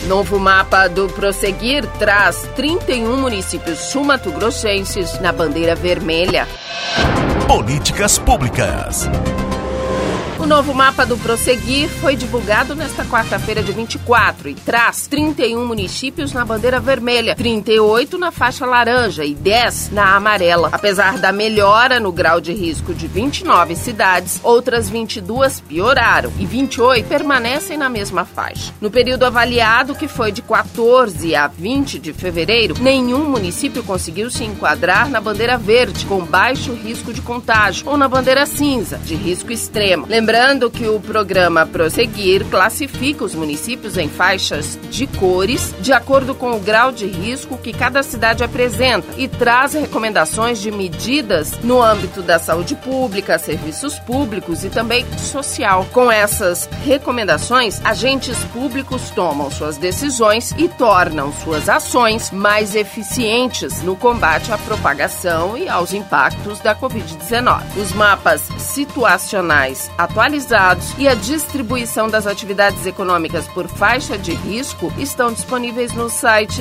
Novo mapa do Prosseguir traz 31 municípios sul-mato-grossenses na bandeira vermelha. Políticas públicas. O novo mapa do Prosseguir foi divulgado nesta quarta-feira, de 24, e traz 31 municípios na bandeira vermelha, 38 na faixa laranja e 10 na amarela. Apesar da melhora no grau de risco de 29 cidades, outras 22 pioraram e 28 permanecem na mesma faixa. No período avaliado, que foi de 14 a 20 de fevereiro, nenhum município conseguiu se enquadrar na bandeira verde, com baixo risco de contágio, ou na bandeira cinza, de risco extremo. Lembrando que o programa Prosseguir classifica os municípios em faixas de cores de acordo com o grau de risco que cada cidade apresenta e traz recomendações de medidas no âmbito da saúde pública, serviços públicos e também social. Com essas recomendações, agentes públicos tomam suas decisões e tornam suas ações mais eficientes no combate à propagação e aos impactos da Covid-19. Os mapas situacionais atualizados e a distribuição das atividades econômicas por faixa de risco estão disponíveis no site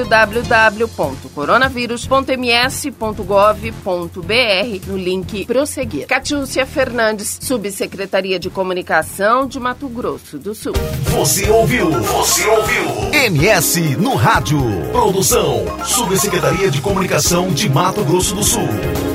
www.coronavírus.ms.gov.br no link Prosseguir. Catiúcia Fernandes, Subsecretaria de Comunicação de Mato Grosso do Sul. Você ouviu MS no Rádio. Produção, Subsecretaria de Comunicação de Mato Grosso do Sul.